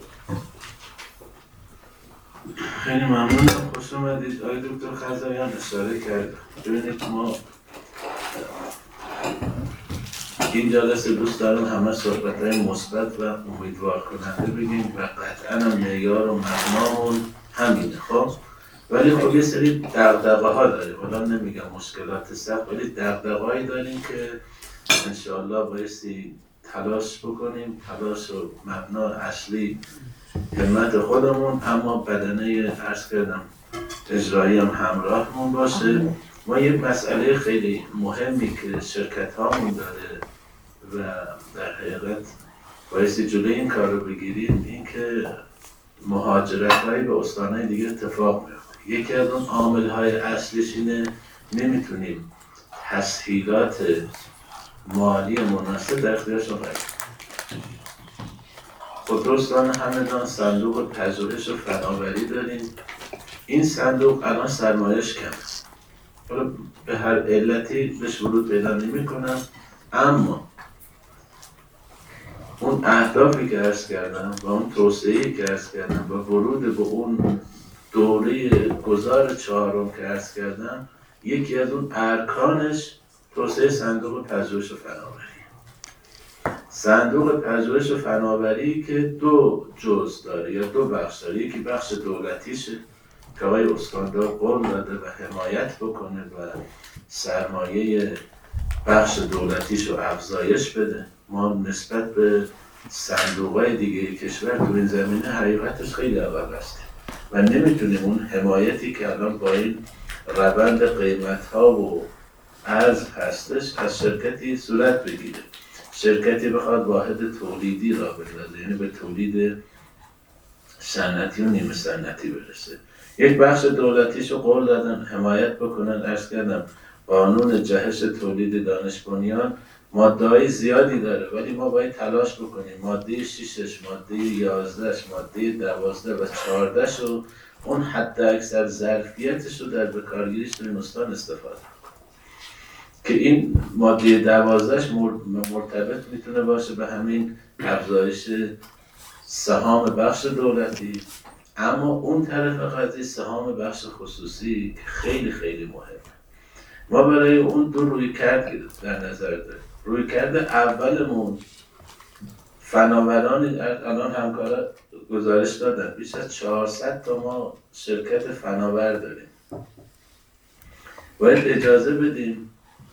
خیلی ممنونم. خوش اومدید. آقای دکتر خزایان اشاره کرد. ببینید ما این جلسه دوست دارم همه صحبت‌های مثبت و امیدوار کننده بگیم و قطعاً هم معیار و مبنامون همینه. خب ولی خب یه سری دغدغه‌ها داریم. حالا نمیگم مشکلات سخت ولی دغدغه‌هایی داریم که انشاءالله بایستی تلاش بکنیم. تلاش و مبنا اصلی همت خودمون اما بدنه عرض کردم اجرایی هم همراهمون باشه. ما یه مسئله خیلی مهمی که شرکت هامون داره و در حقیقت بایستی جلوی این کار رو بگیریم این که مهاجرت هایی به استانهای دیگه اتفاق میفته. یکی از اون عامل های اصلیش اینه نمیتونیم تسهیلات مالی مناسب در اختیارشون قرار بدیم. خودروستان همدان صندوق پژوهش و فناوری داریم. این صندوق الان سرمایه‌اش کمه. حالا به هر علتی بهش ورود پیدا نمی‌کنم اما اون اهدافی که عرض کردم و اون توسعه‌ای که عرض کردم و ورود به اون دوره گذار چهارم که عرض کردم یکی از اون ارکانش توسعه صندوق پژوهش و فناوری. صندوق پژوهش و فناوری که دو جزء داره یا دو بخش داره. یکی بخش دولتیشه که آقای استاندار قول داده و حمایت بکنه و سرمایه بخش دولتیش رو افزایش بده. ما نسبت به صندوق‌های دیگه کشور تو این زمینه حقیقتش خیلی عقب هستیم و نمیتونیم اون حمایتی که الان با این روند قیمت‌ها و ارز هستش از شرکتی صورت بگیره. شرکتی بخواد واحد تولیدی را بندازه یعنی به تولید صنعتی و نیمه صنعتی برسه. یک بخش دولتیشو قول دادن حمایت بکنن. عرض کردم قانون جهش تولید دانش بنیان ماده‌های زیادی داره، ولی ما باید تلاش بکنیم ماده ششش، ماده یازدهش، ماده دوازده و چهاردهش رو اون حد اکثر ظرفیتش رو در بکارگیریش در این استان استفاده که این ماده دوازدهش مرتبط میتونه باشه به همین افزایش سهام بخش دولتی، اما اون طرف قضیه سهام بخش خصوصی که خیلی خیلی مهمه. ما برای اون دو روی کرد در نظر داریم. روی کرد اولمون فناوران الان همکارا گزارش دادن بیش از چهارصد تا ما شرکت فناور داریم. باید اجازه بدیم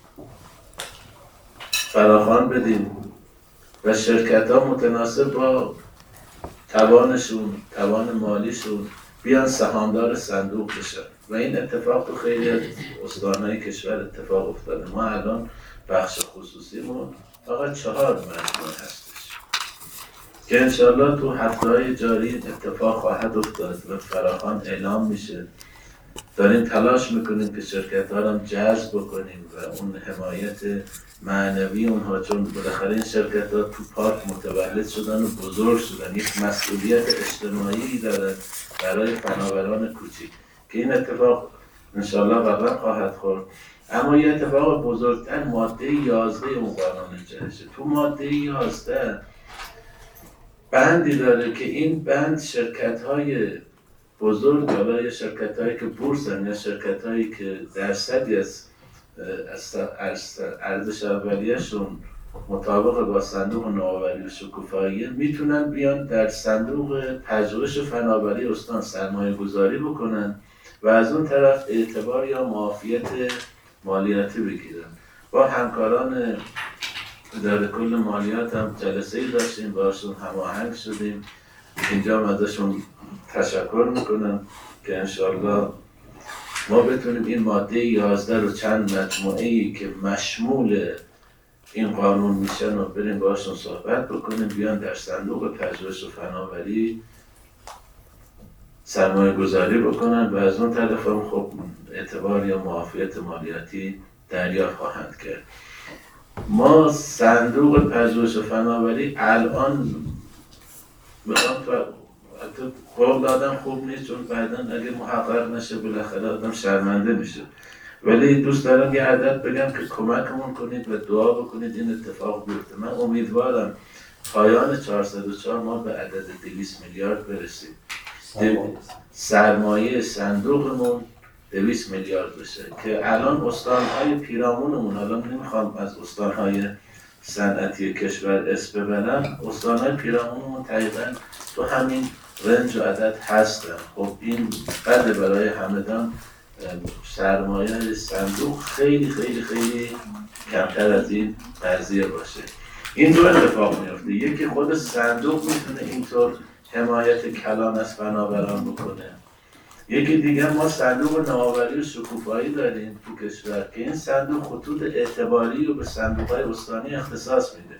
فراخوان بدیم و شرکت ها متناسب با توانشون، توان مالیشون بیان سهامدار صندوق بشن و این اتفاق تو خیلی از استانهای کشور اتفاق افتاده. ما الان بخش خصوصیمون فقط چهار مجموعه هستش که انشالله تو هفته‌های جاری اتفاق خواهد افتاد و فراخوان اعلام میشه. داریم تلاش میکنیم که شرکت ها رو جذب بکنیم و اون حمایت معنوی اونها، چون بالاخره این شرکت ها تو پارک متولد شدن و بزرگ شدن، یک مسئولیت اجتماعی دارن برای فناوران کوچیک که این اتفاق انشالله رقم خواهد خورد. اما یه اتفاق بزرگتر ماده یازده اون قانون جدیده. تو ماده یازده بندی داره که این بند شرکت های بزرگ، حالا یا شرکت هایی که بورسن یا شرکت هایی که درصدی از ارزش اولیه‌شون مطابق با صندوق نوآوری و شکوفایی میتونن بیان در صندوق پژوهش فناوری استان سرمایه گذاری بکنن و از اون طرف اعتبار یا معافیت مالیاتی بگیرن. با همکاران اداره کل مالیات هم جلسه‌ای داشتیم، باشون هماهنگ شدیم. اینجا ازشون تشکر میکنم که انشالله ما بتونیم این ماده یازده رو چند مجموعه‌ای که مشمول این قانون میشن و بریم باشون صحبت بکنیم بیان در صندوق پژوهش و فناوری سرمایه گذاری بکنن و از اون طرف هم خب اعتبار یا معافیت مالیاتی دریافت خواهند کرد. ما صندوق پژوهش و فناوری الان میخوام حتی قول دادم خوب نیست، چون بعدا اگه محقق نشه بالاخره آدم شرمنده میشه، ولی دوست دارم یه عدد بگم که کمکمون کنید و دعا بکنید این اتفاق بیفته. من امیدوارم پایان چهارصد و چهار ما به عدد دویست میلیارد برسیم، سرمایه صندوقمون دویست میلیارد بشه که الان استانهای پیرامونمون، الان نمیخوام از استانهای صنعتی کشور اسم ببرم، استانهای پیرامونمون تقریبا تو همین رنج و عدد هستن. خب این بده برای همدان سرمایه صندوق خیلی خیلی خیلی کمتر از این قضیه باشه. این دو اتفاق میفته، یکی خود صندوق میتونه اینطور حمایت کلان از فناوران بکنه، یکی دیگه ما صندوق نوآوری و شکوفایی داریم تو کشور که این صندوق خطوط اعتباری رو به صندوق‌های استانی اختصاص میده.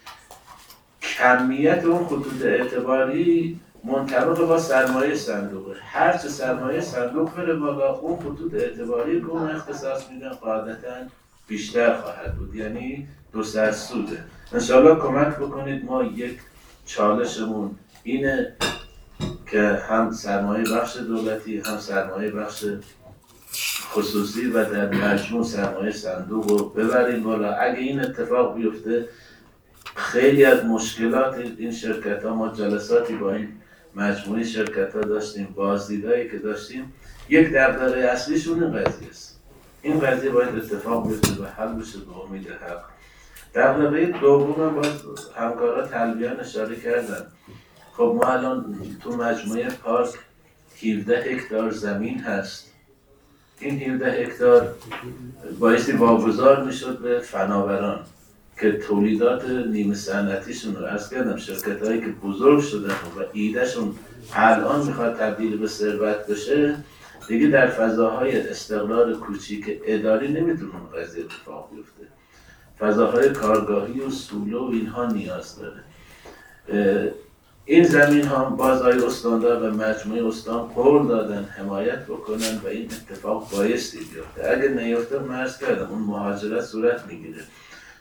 کمیت اون خطوط اعتباری منطبق با سرمایه صندوقه، هر چه سرمایه صندوق بره بالا اون خطوط اعتباری که اون اختصاص میدن قاعدتاً بیشتر خواهد بود، یعنی دو سر سوده. انشاءالله کمک بکنید ما یک چالشمون اینه که هم سرمایه بخش دولتی هم سرمایه بخش خصوصی و در مجموع سرمایه صندوق رو ببریم بالا. اگه این اتفاق بیفته خیلی از مشکلات این شرکت ها، ما جلساتی با این مجموعه شرکت ها داشتیم، بازدیدایی که داشتیم، یک دغدغه اصلیشون این قضیه است. این قضیه باید اتفاق بیفته و حل بشه به امید حق. دغدغه دوم باز همکارا تلویحاً اشاره کردن. خب ما الان تو مجموعه پارک هفده هکتار زمین هست. این هفده هکتار بایستی واگذار میشد به فناوران که تولیدات نیمه صنعتیشون رو عرض کردم، شرکت هایی که بزرگ شدن و ایدهشون الان میخواد تبدیل به ثروت بشه، دیگه در فضاهای استقلال کوچیک اداری نمیتونه اون قضیه اتفاق بیفته. فضاهای کارگاهی و سولو و اینها نیاز داره. این زمین ها باز آی استاندار و مجموعه استان قول دادن حمایت بکنن و این اتفاق بایستی بیفته. اگه نیفته مرز کردم اون مهاجرت صورت میگیره.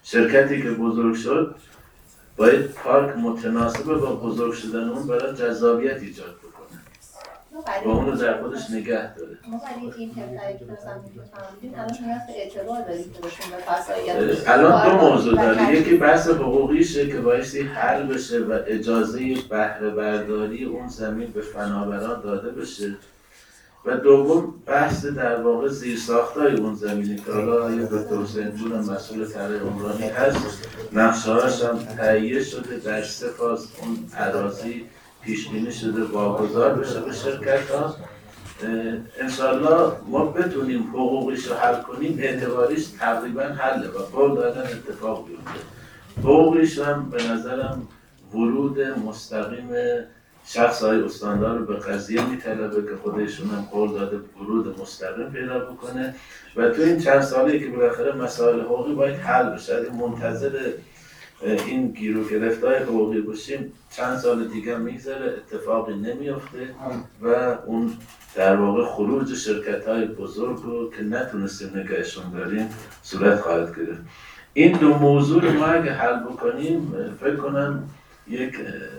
شرکتی که بزرگ شد باید پارک متناسب با بزرگ شدن اون برای جذابیت ایجاد بکنه با اون رو در خودش نگه داره. ما برای این کمتری که داشتم می‌فهمیدین الان نیاز به اعتبار داریم که باشیم به فسایل. الان دو موضوع داره، یکی بحث حقوقیشه که بایستی حل بشه و اجازه بهره برداری اون زمین به فناوران داده بشه و دوم بحث در واقع زیرساختای اون زمینی که حالا آقای دکتر حسین جون مسئول طرح عمرانی هست، نقشه‌هاش هم تهیه شده، در سه فاز اون اراضی پیش بینی شده واگذار بشه به شرکت‌ها. انشالله ما بتونیم حقوقیش رو حل کنیم، اعتباریش تقریبا حله و قول دادن اتفاق بیفته. حقوقیش هم به نظرم ورود مستقیم شخص های استاندار رو به قضیه میطلبه که خودشون هم قول داده ورود مستقیم پیدا بکنه و تو این چند ساله که بالاخره مسائل حقوقی باید حل بشه. اگه منتظر این گیر و گرفت‌های حقوقی باشیم چند سال دیگه میگذره اتفاقی نمیافته و اون در واقع خروج شرکت‌های بزرگ رو که نتونستیم نگهشون داریم صورت خواهد گرفت. این دو موضوع رو ما اگه حل بکنیم فکر کنم یک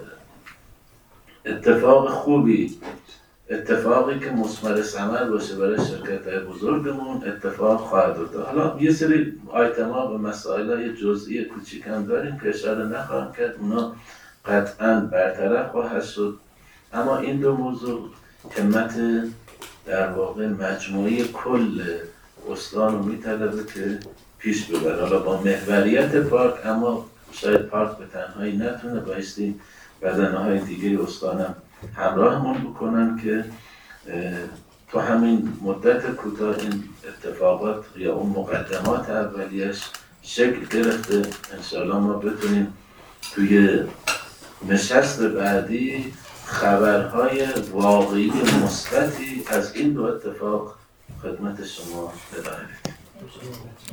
اتفاق خوبی، اتفاقی که مثمر ثمر باشه برای شرکت‌های بزرگمون اتفاق خواهد افتاد. حالا یه سری آیتم‌ها و مسائل جزئی کوچیک هم داریم که اشاره نخواهم کرد، اونا قطعاً برطرف خواهد شد، اما این دو موضوع همت در واقع مجموعی کل استان رو می‌طلبه که پیش ببره. حالا با محوریت پارک، اما شاید پارک به تنهایی نتونه، بایستی بدنه‌های دیگه استانم همراهمون بکنن که تو همین مدت کوتاه این اتفاقات یا اون مقدمات اولیش شکل گرفته. انشاءالله ما بتونیم توی نشست بعدی خبرهای واقعی مثبتی از این دو اتفاق خدمت شما ارائه بدیم.